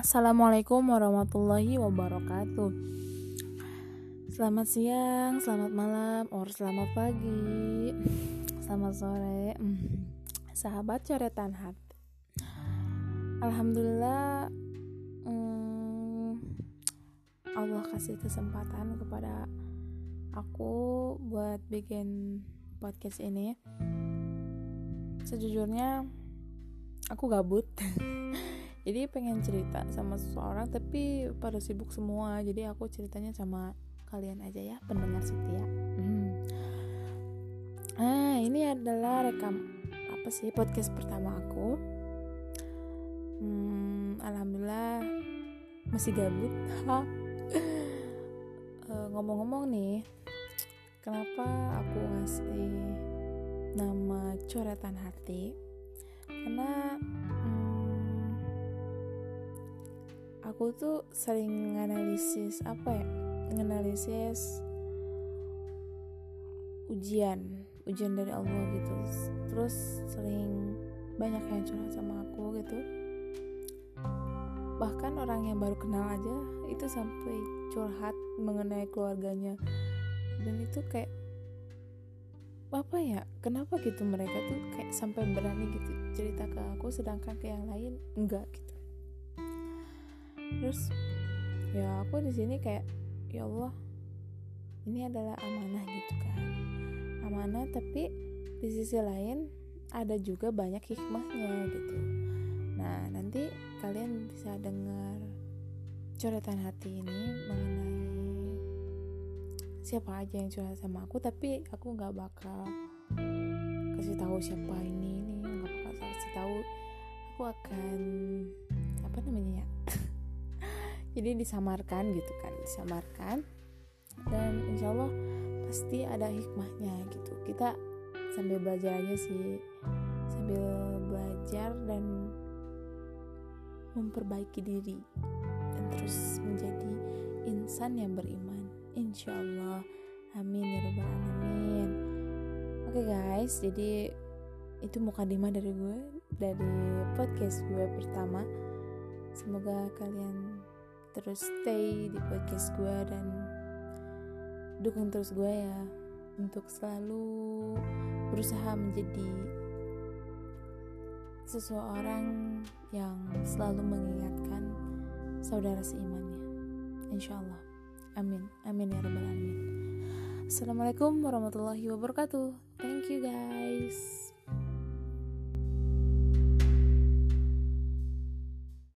Assalamualaikum warahmatullahi wabarakatuh. Selamat siang, selamat malam, selamat pagi, selamat sore, sahabat coretan hati. Alhamdulillah, Allah kasih kesempatan kepada aku buat bikin podcast ini. Sejujurnya aku gabut. Jadi pengen cerita sama seseorang tapi pada sibuk semua. Jadi aku ceritanya sama kalian aja ya, pendengar setia. Ini adalah podcast pertama aku. Alhamdulillah masih gabut. Ngomong-ngomong nih, kenapa aku ngasih nama coretan hati? Karena aku tuh sering nganalisis ujian dari Allah gitu. Terus sering banyak yang curhat sama aku gitu. Bahkan orang yang baru kenal aja itu sampai curhat mengenai keluarganya. Dan itu kayak kenapa gitu mereka tuh kayak sampai berani gitu cerita ke aku, sedangkan ke yang lain enggak gitu. Terus ya aku di sini kayak, ya Allah, ini adalah amanah gitu kan, amanah, tapi di sisi lain ada juga banyak hikmahnya gitu. Nah, nanti kalian bisa dengar coretan hati ini mengenai siapa aja yang curhat sama aku, tapi aku nggak bakal kasih tahu siapa ini nggak bakal kasih tahu. Aku akan jadi disamarkan dan insya Allah pasti ada hikmahnya gitu. Kita sambil belajar aja sih, sambil belajar dan memperbaiki diri dan terus menjadi insan yang beriman, insya Allah. Amin ya rabbal alamin. Oke guys, jadi itu mukadimah dari podcast gue pertama. Semoga kalian terus stay di podcast gue dan dukung terus gue ya, untuk selalu berusaha menjadi seseorang yang selalu mengingatkan saudara seimannya, insyaallah. Amin, amin ya rabbal alamin. Assalamualaikum warahmatullahi wabarakatuh. Thank you guys.